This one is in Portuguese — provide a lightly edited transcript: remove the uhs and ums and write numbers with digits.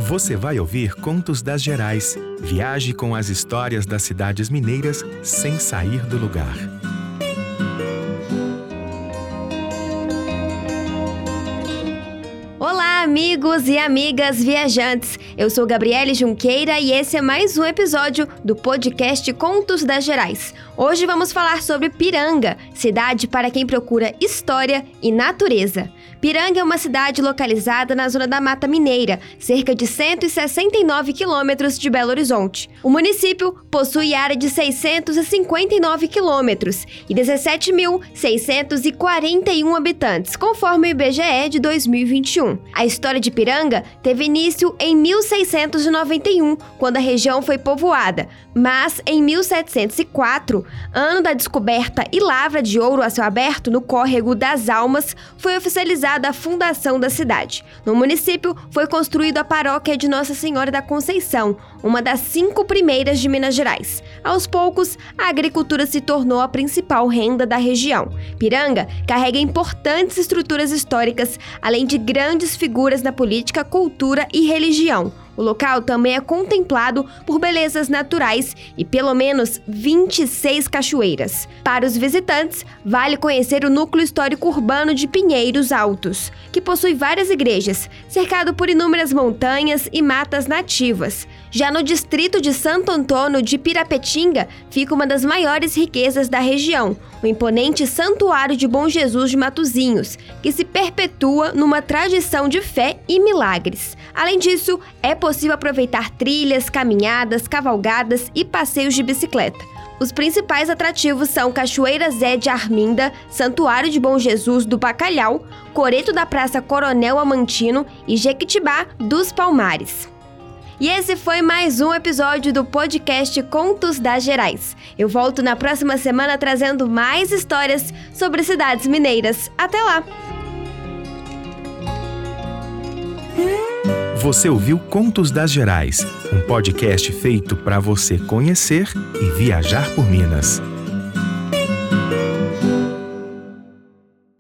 Você vai ouvir Contos das Gerais. Viaje com as histórias das cidades mineiras sem sair do lugar. Olá, amigos e amigas viajantes! Eu sou Gabriele Junqueira e esse é mais um episódio do podcast Contos das Gerais. Hoje vamos falar sobre Piranga, cidade para quem procura história e natureza. Piranga é uma cidade localizada na zona da Mata Mineira, cerca de 169 quilômetros de Belo Horizonte. O município possui área de 659 quilômetros e 17.641 habitantes, conforme o IBGE de 2021. A história de Piranga teve início em 1691, quando a região foi povoada, mas em 1704, ano da descoberta e lavra de ouro a céu aberto no córrego das Almas, foi oficializada a fundação da cidade. No município foi construída a paróquia de Nossa Senhora da Conceição, uma das 5 primeiras de Minas Gerais. Aos poucos, a agricultura se tornou a principal renda da região. Piranga carrega importantes estruturas históricas, além de grandes figuras na política, cultura e religião. O local também é contemplado por belezas naturais e pelo menos 26 cachoeiras. Para os visitantes, vale conhecer o núcleo histórico urbano de Pinheiros Altos, que possui várias igrejas, cercado por inúmeras montanhas e matas nativas. Já no distrito de Santo Antônio de Pirapetinga, fica uma das maiores riquezas da região, o imponente Santuário de Bom Jesus de Matozinhos, que se perpetua numa tradição de fé e milagres. Além disso, é possível aproveitar trilhas, caminhadas, cavalgadas e passeios de bicicleta. Os principais atrativos são Cachoeira Zé de Arminda, Santuário de Bom Jesus do Bacalhau, Coreto da Praça Coronel Amantino e Jequitibá dos Palmares. E esse foi mais um episódio do podcast Contos das Gerais. Eu volto na próxima semana trazendo mais histórias sobre cidades mineiras. Até lá! Você ouviu Contos das Gerais, um podcast feito para você conhecer e viajar por Minas.